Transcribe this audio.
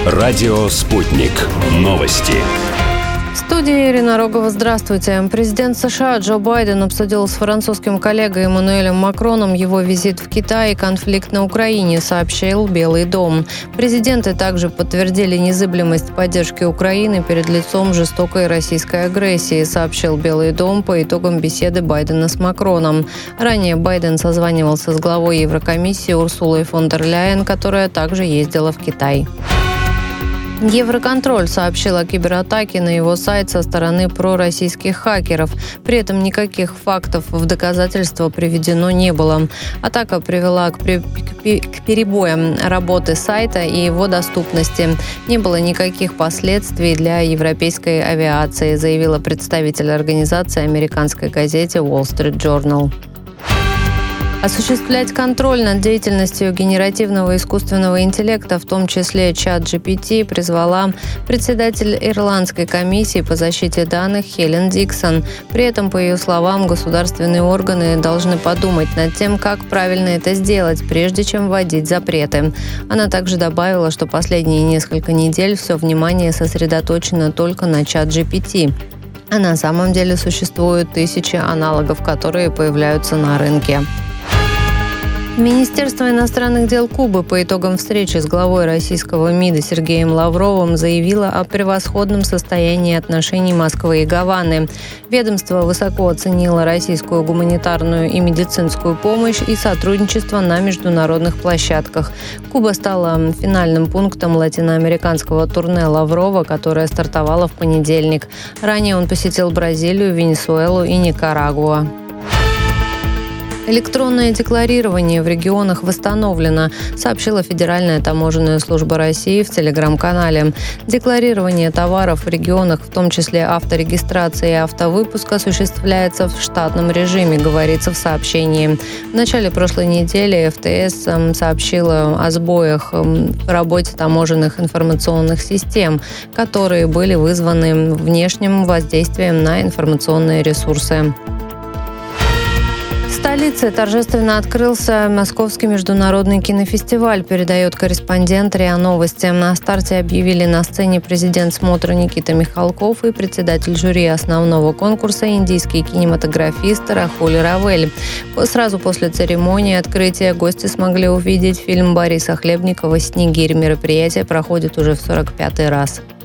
Радио «Спутник». Новости. В студии Ирина Рогова. Здравствуйте. Президент США Джо Байден обсудил с французским коллегой Эммануэлем Макроном его визит в Китай и конфликт на Украине, сообщил Белый дом. Президенты также подтвердили незыблемость поддержки Украины перед лицом жестокой российской агрессии, сообщил Белый дом по итогам беседы Байдена с Макроном. Ранее Байден созванивался с главой Еврокомиссии Урсулой фон дер Ляйен, которая также ездила в Китай. Евроконтроль сообщил о кибератаке на его сайт со стороны пророссийских хакеров. При этом никаких фактов в доказательство приведено не было. Атака привела к перебоям работы сайта и его доступности. Не было никаких последствий для европейской авиации, заявила представитель организации американской газете Wall Street Journal. Осуществлять контроль над деятельностью генеративного искусственного интеллекта, в том числе ChatGPT, призвала председатель Ирландской комиссии по защите данных Хелен Диксон. При этом, по ее словам, государственные органы должны подумать над тем, как правильно это сделать, прежде чем вводить запреты. Она также добавила, что последние несколько недель все внимание сосредоточено только на ChatGPT. А на самом деле существуют тысячи аналогов, которые появляются на рынке. Министерство иностранных дел Кубы по итогам встречи с главой российского МИДа Сергеем Лавровым заявило о превосходном состоянии отношений Москвы и Гаваны. Ведомство высоко оценило российскую гуманитарную и медицинскую помощь и сотрудничество на международных площадках. Куба стала финальным пунктом латиноамериканского турне Лаврова, которое стартовало в понедельник. Ранее он посетил Бразилию, Венесуэлу и Никарагуа. Электронное декларирование в регионах восстановлено, сообщила Федеральная таможенная служба России в Телеграм-канале. Декларирование товаров в регионах, в том числе авторегистрация и автовыпуск, осуществляется в штатном режиме, говорится в сообщении. В начале прошлой недели ФТС сообщила о сбоях в работе таможенных информационных систем, которые были вызваны внешним воздействием на информационные ресурсы. В столице торжественно открылся Московский международный кинофестиваль, передает корреспондент РИА Новости. На старте объявили на сцене президент смотра Никита Михалков и председатель жюри основного конкурса индийский кинематографист Рахуль Равель. Сразу после церемонии открытия гости смогли увидеть фильм Бориса Хлебникова «Снегирь». Мероприятие проходит уже в 45-й раз.